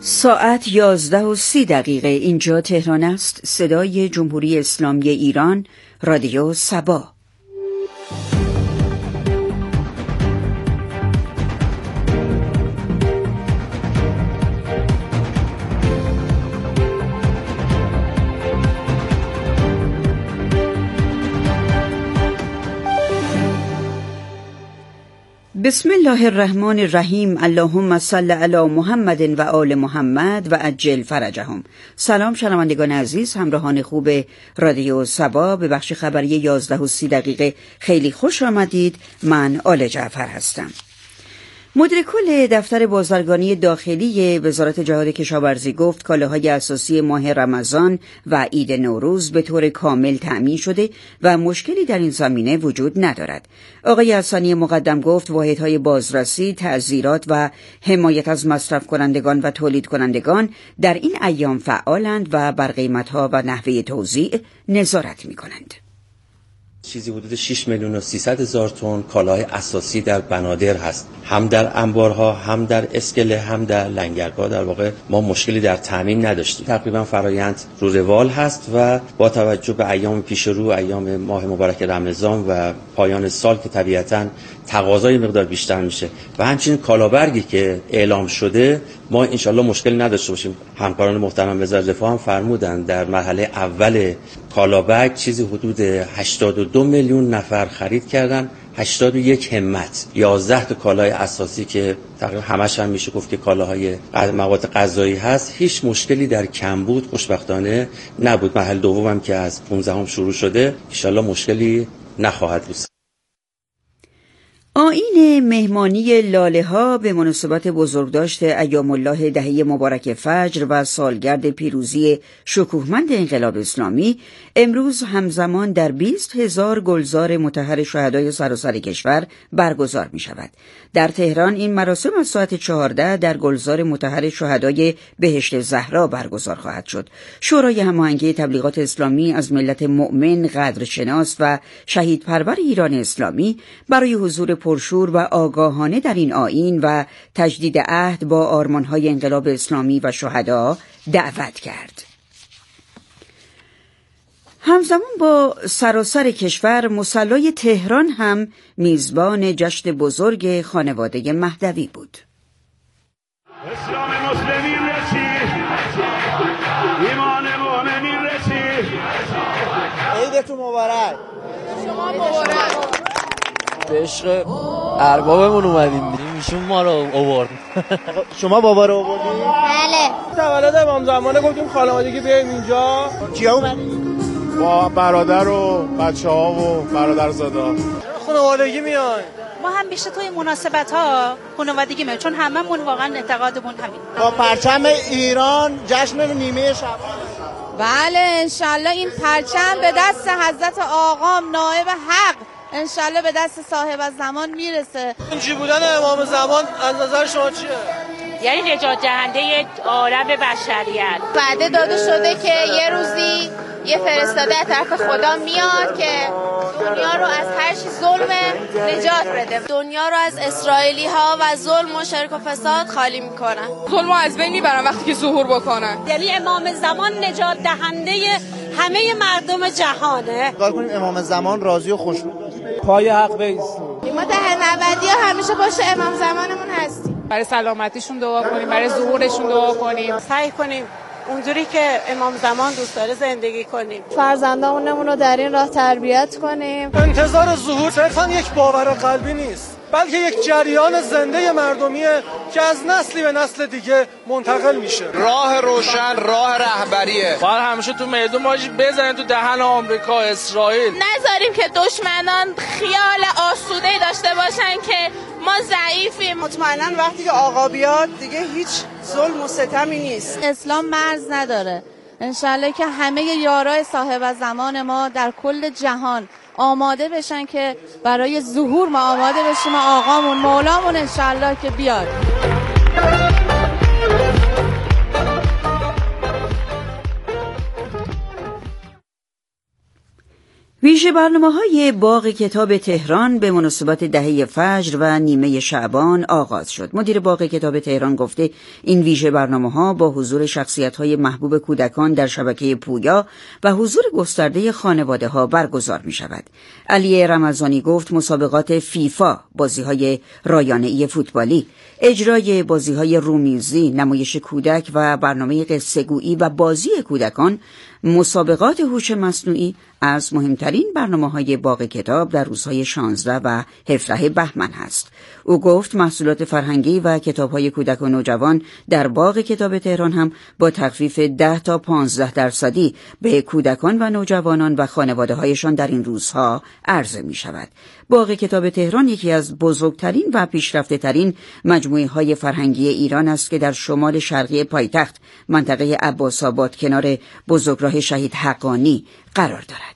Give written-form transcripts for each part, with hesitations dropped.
ساعت 11:30 اینجا تهران است. صدای جمهوری اسلامی ایران، رادیو سبا. بسم الله الرحمن الرحیم. اللهم صل علی محمد و آل محمد و عجل فرجهم. سلام شنوندگان عزیز، همراهان خوب رادیو سبا، به بخش خبری 11:30 خیلی خوش آمدید. من آل جعفر هستم. مدیر کل دفتر بازرگانی داخلی وزارت جهاد کشاورزی گفت کالاهای اساسی ماه رمضان و عید نوروز به طور کامل تأمین شده و مشکلی در این زمینه وجود ندارد. آقای حسنی مقدم گفت واحدهای بازرسی، تعزیرات و حمایت از مصرف کنندگان و تولید کنندگان در این ایام فعالند و بر قیمتها و نحوه توزیع نظارت می‌کنند. چیزی حدود 6,300,000 تن کالاهای اساسی در بنادر هست، هم در انبارها، هم در اسکله، هم در لنگرگاه. در واقع ما مشکلی در تامین نداشتیم. تقریبا فرایند رو روال هست و با توجه به ایام پیش رو، ایام ماه مبارک رمضان و پایان سال که طبیعتاً تقاضای مقدار بیشتر میشه و همچنین کالابرگی که اعلام شده، ما انشالله مشکلی نداشته باشیم. همکاران محترم وزارت دفاع هم فرمودن در مرحله اول کالابرگ چیزی حدود 82 میلیون نفر خرید کردن، 81 همت، 11 تا کالای اساسی که تقریبا همش هم میشه گفت که کالاهای مواد غذایی هست. هیچ مشکلی در کمبود خوشبختانه نبود. مرحله دوم که از 15 شروع شده، انشالله مشکلی نخواهد بود. آیین مهمانی لاله‌ها به مناسبت بزرگداشت ایام الله دهه مبارک فجر و سالگرد پیروزی شکوهمند انقلاب اسلامی امروز همزمان در 20,000 گلزار مطهر شهدای سراسر کشور برگزار می شود. در تهران این مراسم از ساعت 14 در گلزار مطهر شهدای بهشت زهرا برگزار خواهد شد. شورای هماهنگی تبلیغات اسلامی از ملت مؤمن، قدرشناس و شهیدپرور ایران اسلامی برای حضور پرشور و آگاهانه در این آیین و تجدید عهد با آرمان‌های انقلاب اسلامی و شهدا دعوت کرد. همزمان با سراسر کشور، مصلی تهران هم میزبان جشن بزرگ خانواده مهدوی بود. اسلام مسلمین رسید، ایمان مؤمنین رسید. عیدتون مبارک. شما مبارک. به عشق اربابمون اومدیم، ایشون ما رو آورد. شما بابا رو آوردید؟ بله. تولد امام زمانه گفتیم خانوادگی بیایم اینجا. کیا اومدید؟ با برادر و بچه‌ها و برادرزادا. خانوادگی میایم. ما هم بیشتر توی مناسبت‌ها خانوادگی میایم، چون هممون واقعا اعتقادمون همین. با پرچم ایران جشن نیمه شعبان. بله انشالله این پرچم به دست حضرت آقام نائب حق انشالله به دست صاحب الزمان میرسه. اینجوری بودن امام زمان از نظر شما چیه؟ یعنی نجات دهنده عالم بشریت. وعده داده شده که یه روزی یه فرستاده از طرف خدا میاد که دنیا رو از هر چیز ظلم نجات بده، دنیا رو از اسرائیلی ها و ظلم و شرک و فساد خالی میکنن، ظلم رو از بین میبرن وقتی که ظهور بکنن. یعنی امام زمان نجات دهنده همه مردم جهانه. کار کنیم امام زمان راضی و خوشنود باشه، پای حق بایستیم. ما ته نبدی‌ها همیشه باشه امام زمانمون هستیم. برای سلامتیشون دعا کنیم، برای ظهورشون دعا کنیم، سعی کنیم اونجوری که امام زمان دوست داره زندگی کنیم، فرزندانمون رو در این راه تربیت کنیم. انتظار ظهور صرفا یک باور قلبی نیست، بلکه یک جریان زنده مردمیه که از نسلی به نسل دیگه منتقل میشه. راه روشن، راه رهبریه. باید همیشه تو میدون ماجی بزنن تو دهن آمریکا، اسرائیل. نذاریم که دشمنان خیال آسوده‌ای داشته باشن که ما ضعیفیم. مطمئنا وقتی که آقا بیاد دیگه هیچ ظلم و ستمی نیست. اسلام مرز نداره. انشالله که همه یارای صاحب الزمان ما در کل جهان آماده بشن که برای ظهور ما آماده بشیم، آقامون مولامون انشالله که بیاد. ویژه برنامه‌های باغ کتاب تهران به مناسبت دهه فجر و نیمه شعبان آغاز شد. مدیر باغ کتاب تهران گفته این ویژه برنامه‌ها با حضور شخصیت‌های محبوب کودکان در شبکه پویا و حضور گسترده خانواده‌ها برگزار می‌شود. علی رمضانی گفت مسابقات فیفا، بازی‌های رایانه‌ای فوتبالی، اجرای بازی‌های رومیزی، نمایش کودک و برنامه قصه‌گویی و بازی کودکان، مسابقات هوش مصنوعی از مهمترین برنامه‌های باغ کتاب در روزهای 16 و 17 بهمن است. او گفت محصولات فرهنگی و کتاب‌های کودک و نوجوان در باغ کتاب تهران هم با تخفیف 10 تا 15% به کودکان و نوجوانان و خانواده‌هایشان در این روزها عرضه می‌شود. باغ کتاب تهران یکی از بزرگترین و پیشرفته‌ترین مجموعه‌های فرهنگی ایران است که در شمال شرقی پایتخت منطقه عباس‌آباد کنار بزرگراه شهید حقانی قرار دارد.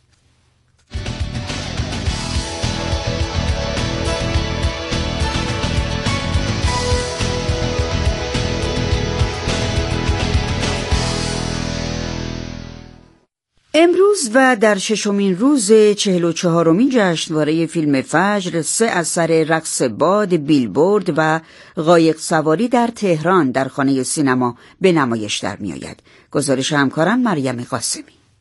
امروز و در 6مین روز 44مین جشنواره فیلم فجر 3 اثر رقص باد، بیلبورد و قایق سواری در تهران در خانه سینما به نمایش در می آید. گزارش همکارم مریم قاسمی.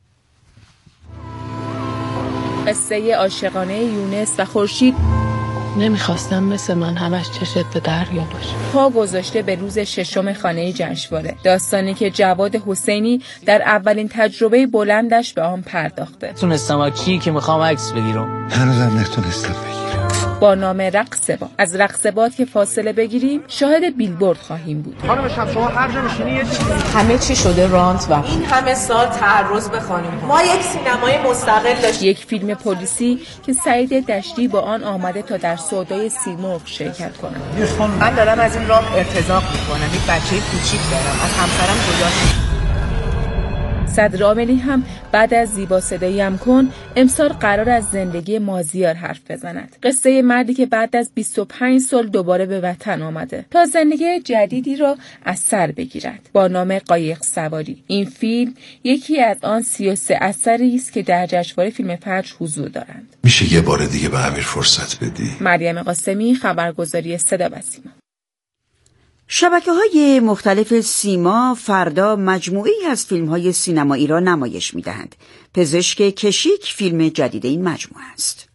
قصه عاشقانه یونس و خورشید نمیخواستم مثل من همش چشت به دریا باشه. پا گذاشته به روز 6 خانه جشنواره، داستانی که جواد حسینی در اولین تجربه بلندش به آن پرداخته. تونستم چی که میخوام عکس بگیرم، هنوزم نتونستم بگیرم. با نام رقص باد. از رقص باد که فاصله بگیریم شاهد بیلبورد خواهیم بود. خانم شب شما هر جا میشینی همه چی شده رانت و این همه سال تعرض به خانم. ما یک سینمای مستقل داشتیم. یک فیلم پلیسی که سعید دشتی با آن آمده تا در سودای سیمرغ شرکت کنه. من دارم از این راه ارتزاق میکنم. یک بچه کوچیک دارم. از همسرم جدا. صدرعاملی هم بعد از زیبا صداییم کن امسال قرار از زندگی مازیار حرف بزند. قصه مردی که بعد از 25 سال دوباره به وطن آمده تا زندگی جدیدی را از سر بگیرد با نام قایق سواری. این فیلم یکی از آن 33 اثری است که در جشنواره فیلم فجر حضور دارند. میشه یه بار دیگه به امیر فرصت بدی؟ مریم قاسمی، خبرگزاری صدا و سیما. شبکه‌های مختلف سیما فردا مجموعه‌ای از فیلم‌های سینمایی را نمایش می‌دهند. پزشک کشیک فیلم جدید این مجموعه است.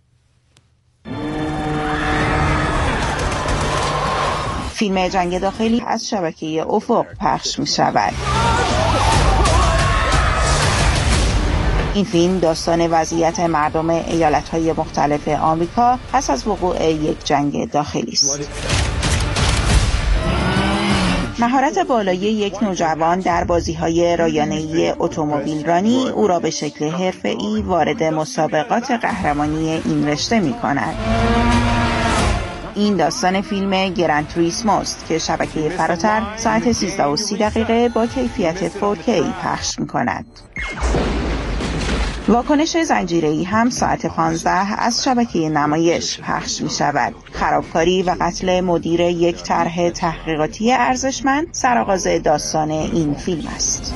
فیلم جنگ داخلی از شبکه افق پخش می‌شود. این فیلم داستان وضعیت مردم ایالت‌های مختلف آمریکا پس از وقوع یک جنگ داخلی است. مهارت بالای یک نوجوان در بازی‌های رایانه‌ای اتومبیل رانی او را به شکل حرفه‌ای وارد مسابقات قهرمانی این رشته می‌کند. این داستان فیلم گران توریسمو است که شبکه فراتر ساعت 13:30 با کیفیت 4K پخش می‌کند. واکنش زنجیره‌ای هم ساعت 15 از شبکه نمایش پخش می شود. خرابکاری و قتل مدیر یک طرح تحقیقاتی ارزشمند سرآغاز داستان این فیلم است.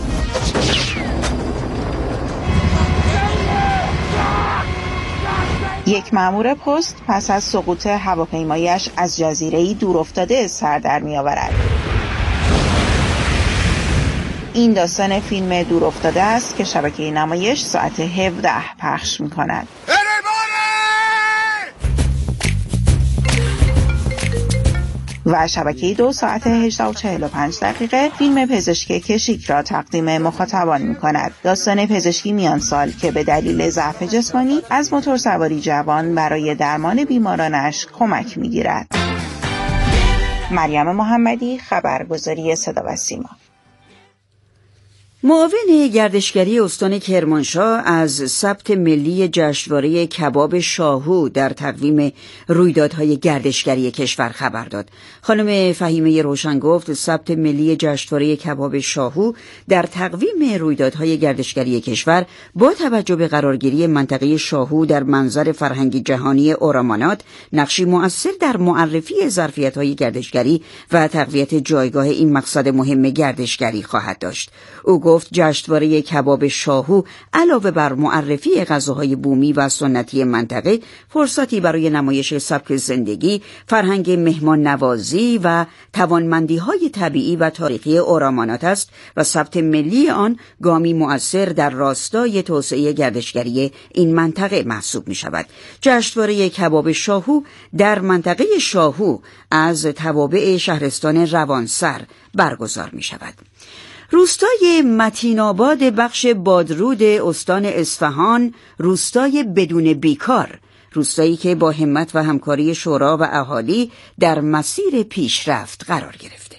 یک مأمور پست پس از سقوط هواپیمایش از جزیره‌ای دورافتاده سر در می‌آورد. این داستان فیلم دورافتاده است که شبکه نمایش ساعت 17 پخش می‌کند. و شبکه 2 ساعت 18:45 فیلم پزشک کشیک را تقدیم مخاطبان می‌کند. داستان پزشکی میان سال که به دلیل ضعف جسمانی از موتورسواری جوان برای درمان بیمارانش کمک می‌گیرد. مریم محمدی، خبرگزاری صدا و سیما. معاون گردشگری استان کرمانشاه از ثبت ملی جشنواره کباب شاهو در تقویم رویدادهای گردشگری کشور خبر داد. خانم فهیمه روشن گفت ثبت ملی جشنواره کباب شاهو در تقویم رویدادهای گردشگری کشور با توجه به قرارگیری منطقه شاهو در منظر فرهنگی جهانی اورامانات نقشی مؤثر در معرفی ظرفیت‌های گردشگری و تقویت جایگاه این مقصد مهم گردشگری خواهد داشت. او گفت جشنواره کباب شاهو علاوه بر معرفی غذاهای بومی و سنتی منطقه، فرصتی برای نمایش سبک زندگی، فرهنگ مهمان نوازی و توانمندی‌های طبیعی و تاریخی اورامانات است و ثبت ملی آن گامی مؤثر در راستای توسعه گردشگری این منطقه محسوب می‌شود. جشنواره کباب شاهو در منطقه شاهو از توابع شهرستان روانسر برگزار می‌شود. روستای متین‌آباد بخش بادرود استان اصفهان، روستای بدون بیکار، روستایی که با همت و همکاری شورا و اهالی در مسیر پیشرفت قرار گرفته.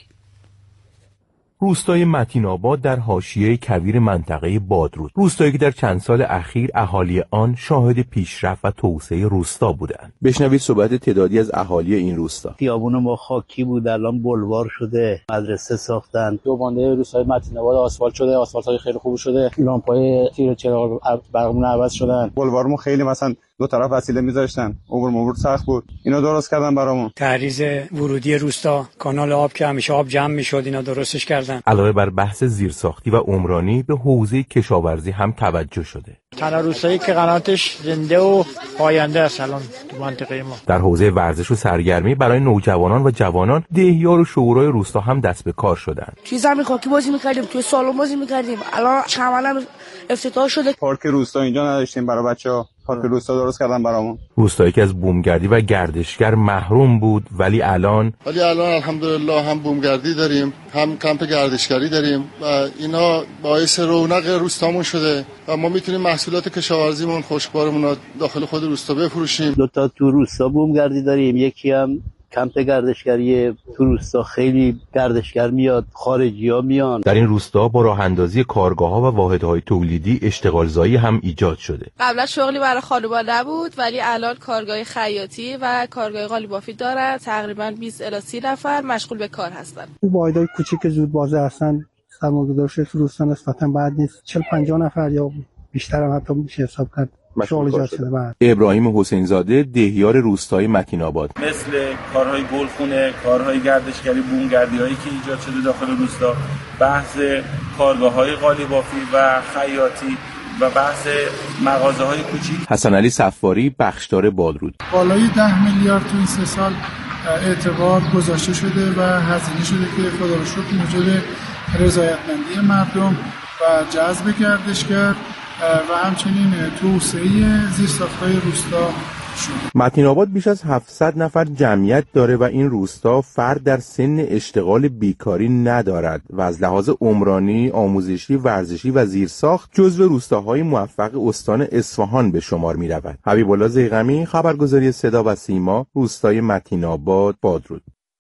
روستای متین‌آباد در حاشیه کویر منطقه بادرود، روستایی که در چند سال اخیر اهالی آن شاهد پیشرفت و توسعه روستا بودند. بشنوید صحبت تعدادی از اهالی این روستا. خیابون ما خاکی بود، الان بلوار شده، مدرسه ساختن. دو بانده روستای متین‌آباد آسفالت شده، آسفالت‌های خیلی خوب شده، لامپ‌های تیر چراغ برقمون عوض شدن. بلوارمون خیلی مثلا دو طرف وسیله میذاشتن، عبور سخت بود، اینا درست کردن برامون. تعریض ورودی روستا، کانال آب که همیشه آب جمع میشد، اینا درستش کردن. علاوه بر بحث زیرساختی و عمرانی، به حوزه کشاورزی هم توجه شده. تنها روستایی که قناتش زنده و پاینده است الان تو منطقه ما. در حوزه ورزش و سرگرمی برای نوجوانان و جوانان، دهیار و شورای روستا هم دست به کار شدند. توی زمین خاکی بازی می‌کردیم، توی سالن بازی می‌کردیم، الان چمن افتتاح شده. پارک روستا اینجا نداشتیم برای بچه‌ها، پارک روستا درست کردن برامون. روستایی که از بومگردی و گردشگر محروم بود، ولی الان الحمدلله هم بومگردی داریم، هم کمپ گردشگری داریم و اینا باعث رونق روستامون شده و ما میتونیم محصولات کشاورزیمون، خشکبارمون رو داخل خود روستا بفروشیم. دو تا تو روستا بومگردی داریم، یکی هم کمپ گردشگری. تو روستا خیلی گردشگر میاد، خارجی‌ها میان. در این روستا با راه اندازی کارگاه‌ها و واحدهای تولیدی اشتغالزایی هم ایجاد شده. قبلا شغلی برای خانوما نبود، ولی الان کارگاه خیاطی و کارگاه قالیبافی دارن. تقریبا 20 الی 30 نفر مشغول به کار هستن. واحدهای کوچیک زود بازه هستن، سرمایه‌گذارش تو روستا نسبتاً بعد نیست. 40-50 نفر یا بیشتر هم حتی میشه حساب کرد. شغل ایجاد شده. بعد ابراهیم حسین زاده، دهیار روستای متین‌آباد. مثل کارهای گلخونه، کارهای گردشگری، بومگردی‌هایی که ایجاد شده داخل روستا، بحث کارگاه‌های قالیبافی و خیاطی و بحث مغازه‌های کوچیک. حسن علی صفاری، بخشدار بادرود. بالای 10 میلیارد تو این 3 سال اعتبار گذاشته شده و هزینه شده که خدا رو شکر موجب رضایتمندی مردم و جذب گردشگر و همچنین توسعه زیرساخت‌های روستا شد. متین‌آباد بیش از 700 نفر جمعیت داره و این روستا فرد در سن اشتغال بیکاری ندارد و از لحاظ عمرانی، آموزشی، ورزشی و زیرساخت جزو روستاهای موفق استان اصفهان به شمار می‌رود. حبیب الله ضیغمی، خبرگزاری صدا و سیما، روستای متین‌آباد، بادرود.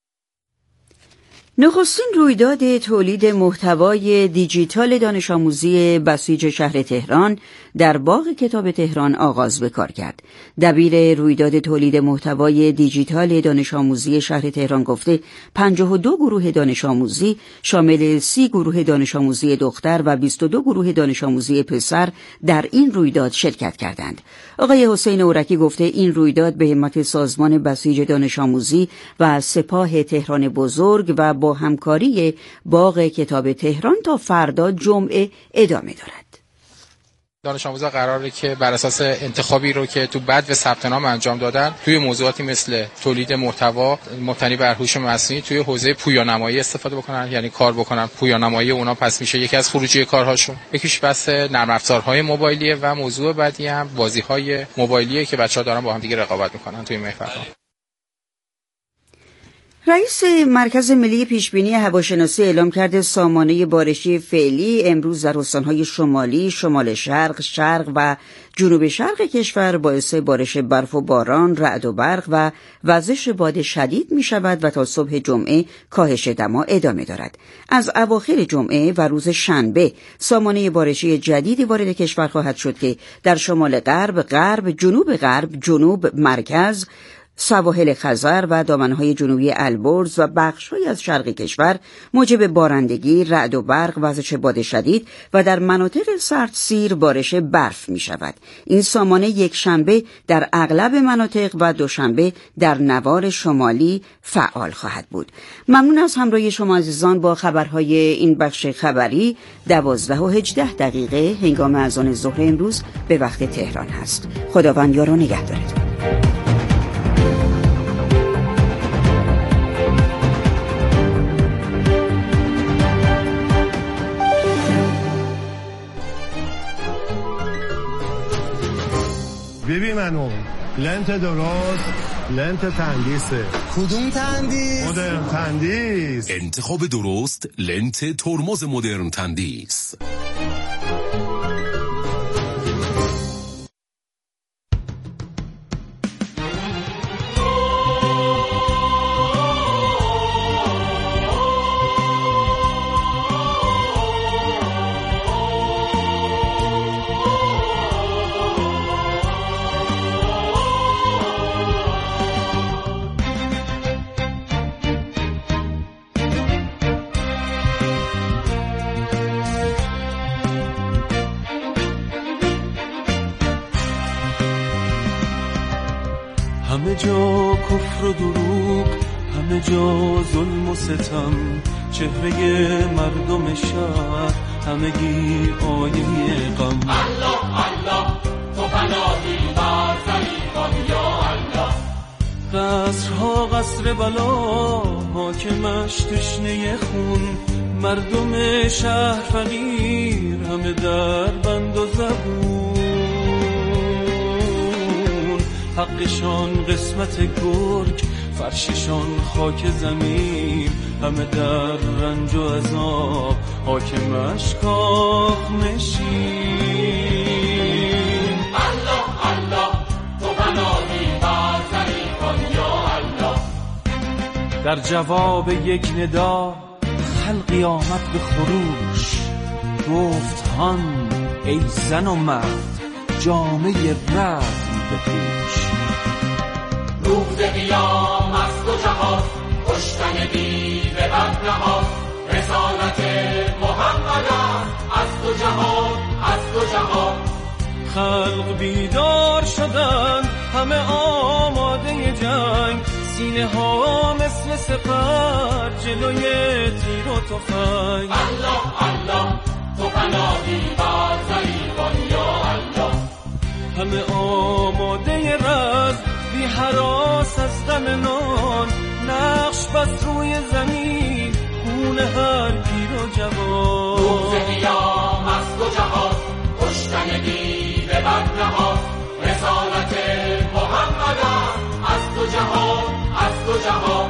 نخستین رویداد تولید محتوای دیجیتال دانش آموزی بسیج شهر تهران در باغ کتاب تهران آغاز به کار کرد. دبیر رویداد تولید محتوای دیجیتال دانش آموزی شهر تهران گفته 52 گروه دانش آموزی شامل 30 گروه دانش آموزی دختر و 22 گروه دانش آموزی پسر در این رویداد شرکت کردند. آقای حسین اورکی گفته این رویداد به همت سازمان بسیج دانش آموزی و سپاه تهران بزرگ و با همکاری باغ کتاب تهران تا فردا جمعه ادامه دارد. دانش آموزا قراره که بر اساس انتخابی رو که تو بدو ثبت نام انجام دادن توی موضوعاتی مثل تولید محتوا مبتنی بر هوش مصنوعی توی حوزه پویانمایی استفاده بکنن، یعنی کار بکنن. پویانمایی اونا پس میشه یکی از خروجی کارهاشون. یکیش بس نرم افزارهای موبایلیه و موضوع بعدی هم بازی‌های موبایلیه که بچه‌ها دارن با هم دیگه رقابت میکنن توی محورها. رئیس مرکز ملی پیشبینی هواشناسی اعلام کرده سامانه بارشی فعلی امروز در استانهای شمالی، شمال شرق، شرق و جنوب شرق کشور باعث بارش برف و باران، رعد و برق و وزش باد شدید می شود و تا صبح جمعه کاهش دما ادامه دارد. از اواخر جمعه و روز شنبه سامانه بارشی جدیدی وارد کشور خواهد شد که در شمال غرب، غرب، جنوب، مرکز، سواحل خزر و دامنهای جنوبی البرز و بخش‌هایی از شرق کشور موجب بارندگی، رعد و برق، وزش باد شدید و در مناطق سردسیر بارش برف می‌شود. این سامانه یک شنبه در اغلب مناطق و دوشنبه در نوار شمالی فعال خواهد بود. ممنون از همراهی شما عزیزان با خبرهای این بخش خبری. 12:18 هنگام اذان ظهر امروز به وقت تهران هست. خداوند یار و نگهدارتون. ببین منو لنت درست، لنت تندیسه. کدوم تندیس؟ مدرن تندیس. انتخاب درست، لنت ترمز مدرن تندیس. همه جا کفر و دروغ، همه جا ظلم و ستم، چهره مردم شهر همگی آینه غم. الله الله تو پناهی بر ضعیفان یا الله. قصرها قصر بلا، حاکمش تشنه خون، مردم شهر فقیر همه در بند و زبون. حقشان قسمت گرگ، فرششان خاک زمین، همه در رنج و عذاب، حاکمش کاخ نشین. الله الله تو پناهی بر ضعیفان یا الله. در جواب یک ندا خلقی آمد به خروش، گفت هان ای زن و مرد جامعه رد بپوش. روز قیام از دو جهان، کشتن دیو بد نهاد. رسالت محمد از دو جهان، از دو جهان. خلق بیدار شدند همه آماده جنگ، سینه ها مثل سپر جلوی تیر و تفنگ. الله الله تو پناهی بر ضعیفان یا الله. همه آماده رز بی هراس از غم نان، نقش بس روی زمین خون هر پیر و جوان. روز قیام از دو جهان، کشتن دیو بد نهاد. رسالت محمد از دو جهان، از دو جهان.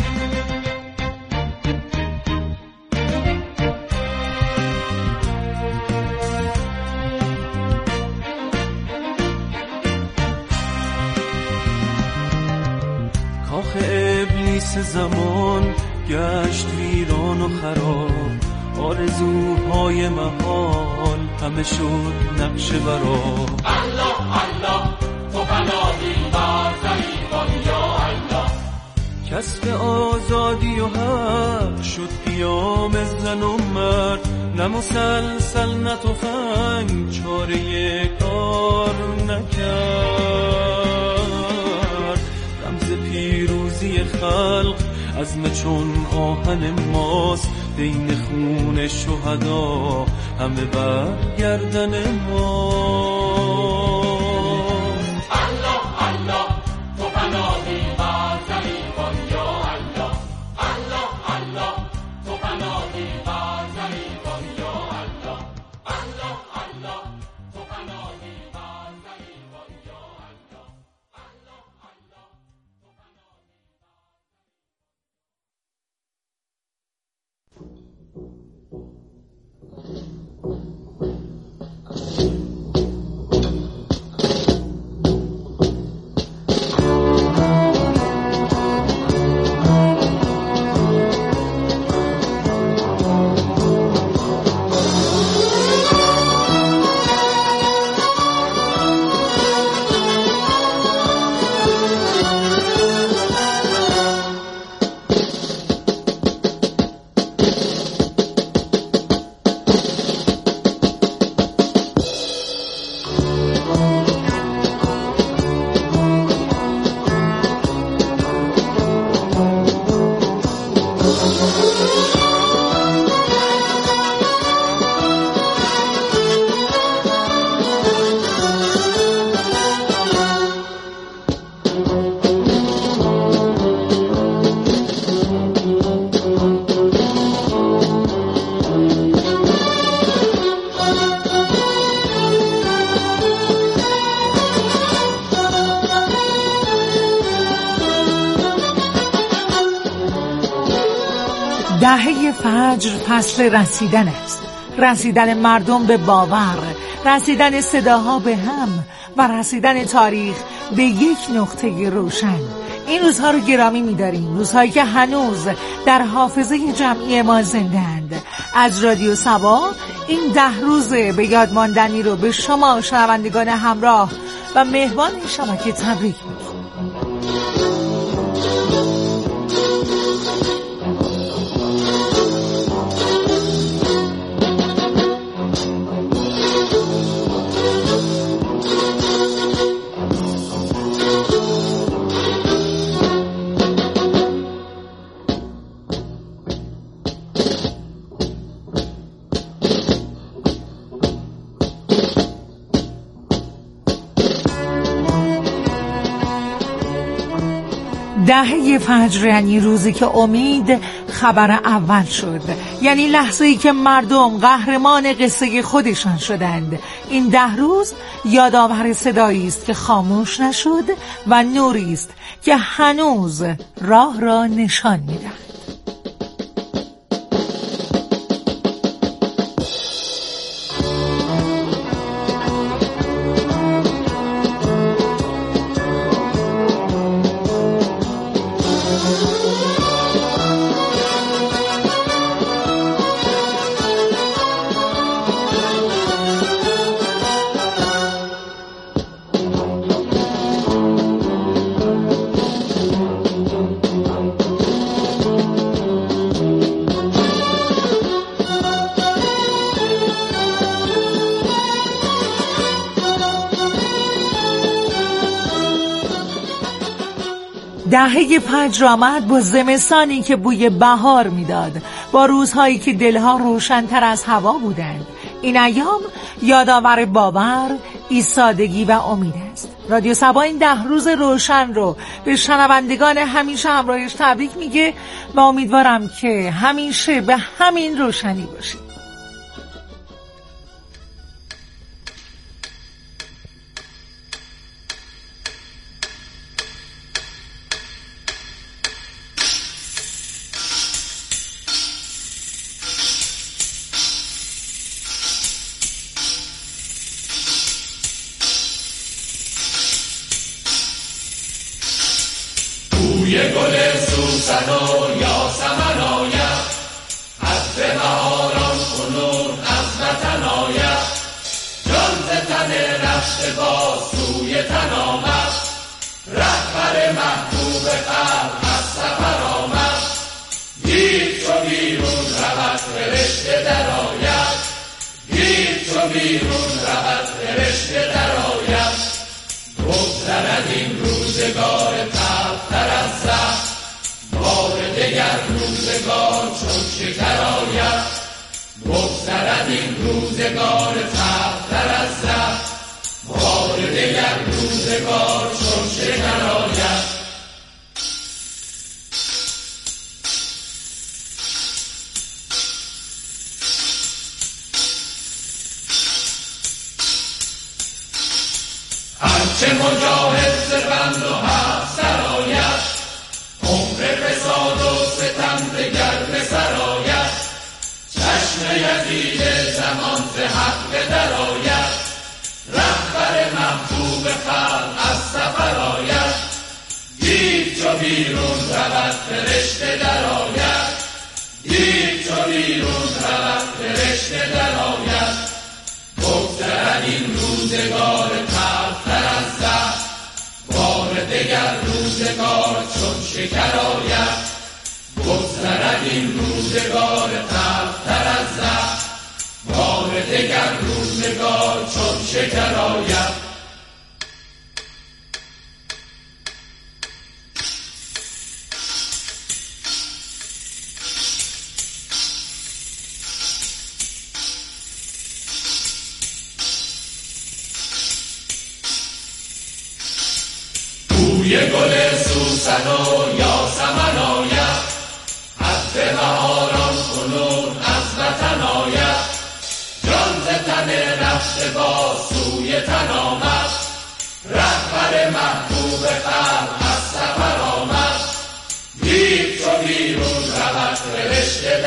کاخ ابلیس زمان گشت ویران و خراب، آرزوهای محال همه شد نقش برا. الله الله تو پناهی بر ضعیفان یا الله. کسب آزادی و حق شد قیام زن و مرد، نه مسلسل نه تفنگ چاره کار نکرد. رمز پیروزی خلق عزم چون آهن ماست، دین خون شهدا همه بر گردن ماست. الله الله تو پناهی بر ضعیفان یا الله. الله الله تو پناهی بر ضعیفان یا الله. الله الله تو پناهی بر ضعیفان یا الله. دهه فجر فصل رسیدن است، رسیدن مردم به باور، رسیدن صداها به هم و رسیدن تاریخ به یک نقطه روشن. این روزها رو گرامی می‌داریم، روزهایی که هنوز در حافظه جمعی ما زنده‌اند. از رادیو سبا این 10 روز به یاد ماندنی رو به شما شنوندگان همراه و مهمان این شبکه تبریک می‌گیم. دهه فجر یعنی روزی که امید خبر اول شد، یعنی لحظه‌ای که مردم قهرمان قصه خودشان شدند. این 10 روز یادآور صدایی است که خاموش نشد و نوری است که هنوز راه را نشان می‌دهد. دهه فجر آمد با زمستانی که بوی بهار میداد، با روزهایی که دلها روشن‌تر از هوا بودند. این ایام یادآور باور، ایستادگی و امید است. رادیو سبا این 10 روز روشن رو به شنوندگان همیشه همراهش تبریک میگه و امیدوارم که همیشه به همین روشنی باشید. بوی گل سوسن و یاسمن آید، از بهاران کنون از وطن آید. جان ز تن رفته باز سوی تن آمد، رهبر محبوب خلق از سفر آمد. دید چو بیرون رود فرشته در آید، دید چو بیرون رود فرشته در آید. بگذرد این روزگار تلختر از زهر، بار دگر روزگار چون شکر آید. بگذرد این روزگار تلختر از زهر، بار دگر روزگار چون شکر آید. هرچه مجاهد ز بند و حق سرآید، عمر فساد و ستم دگر به سر آید. چشم یزید زمان ز حق درآید، رهبر محبوب خلق از سفر آید. دید چو بیرون رود فرشته درآید، دید چو بیرون رود فرشته درآید. بگذرد این روزگار تلختر از زهر، بار دگر روزگار چون شکر آید. بگذرد این روزگار تلختر از زهر، بار دگر روزگار چون شکر آید. بوی گل سوسن و یاسمن آید، از بهاران کنون از وطن آید. جان ز تن رفته باز سوی تن آمد، رهبر محبوب خلق از سفر آمد. دید چو بیرون رود فرشته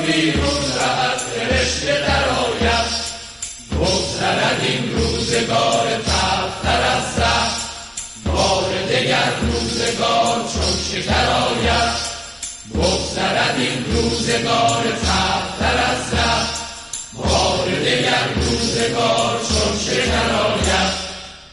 بیرون رود فرشته در آید، بگذرد این روزگار تلختر از زهر، بار دگر روزگار چون شکر آید، بگذرد این روزگار تلختر از زهر، بار دگر روزگار چون شکر آید.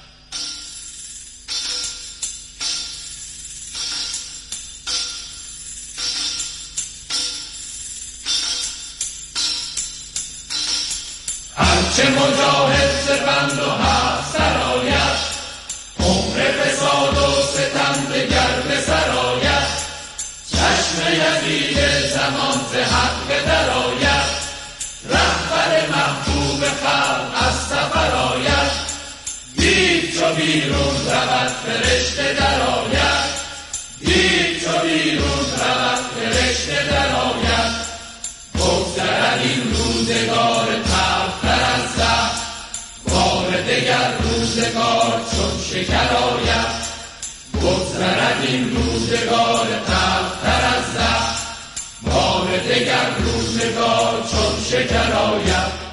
هرچه مجاهد سپند و حق سرآید، عمر فساد و ستم دگر به سر آید، چشم یزید زمان ز حق درآید، رهبر محبوب خلق از سفر آید، دید چو بیرون رود فرشته درآید، دید چو بیرون رود فرشته درآید، بگذرد این روزگار تلختر از زهر، بار دگر روزگار چون شکر آید، بگذرد این روزگار تلختر از زهر، بار دگر روزگار چون شکر آید.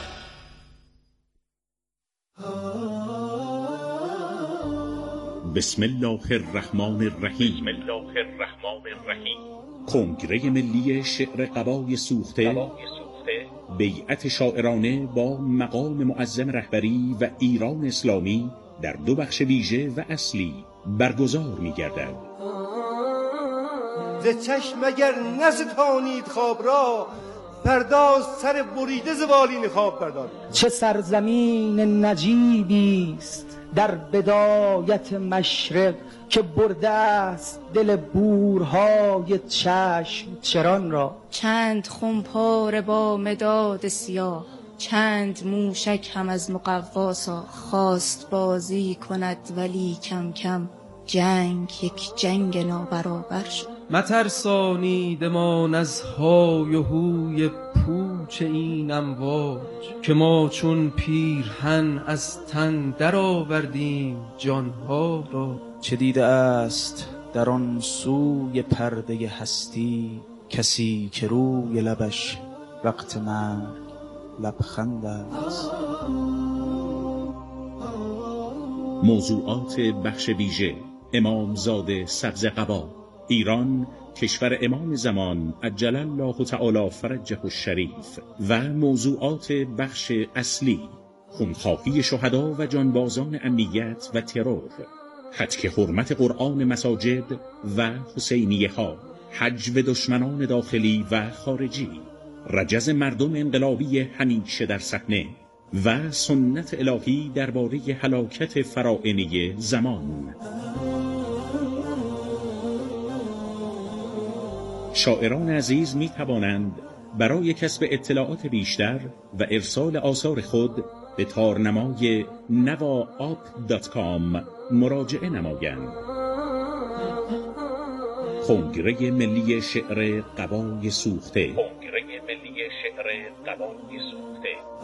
بسم الله الرحمن الرحیم. کنگره ملی شعر قبای سوخته بیعت شاعرانه با مقام معظم رهبری و ایران اسلامی در دو بخش ویژه و اصلی برگزار می‌گردد. ز چشم اگر نستانید خواب را، پرداز سر بریده ز بالین خواب بردار. چه سرزمین نجیبی است در بدایت مشرق، که برده است دل بورهای چشم چران را. چند خمپاره با مداد سیاه، چند موشک هم از مقوا خواست بازی کند، ولی کم کم جنگ یک جنگ نابرابر شد. مترسانیدمان از های و هوی پوچ این امواج، که ما چون پیرهن از تن در آوردیم جانها را. چه دیده است در آن سوی پرده هستی، کسی که روی لبش وقت مرگ لبخند است. موضوعات بخش ویژه: امامزاده سبزقبا، ایران کشور امام زمان عجل الله تعالی فرجه الشریف. و موضوعات بخش اصلی: خونخواهی شهدا و جانبازان امنیت و ترور، هتک حرمت قرآن مساجد و حسینیه ها، حجو دشمنان داخلی و خارجی، رجز مردم انقلابی همیشه در صحنه و سنت الهی درباره هلاکت فرائنی زمان. شاعران عزیز می توانند برای کسب اطلاعات بیشتر و ارسال آثار خود به تارنمای nawaap.com مراجعه نمایند. کنگره ملی شعر قبای سوخته.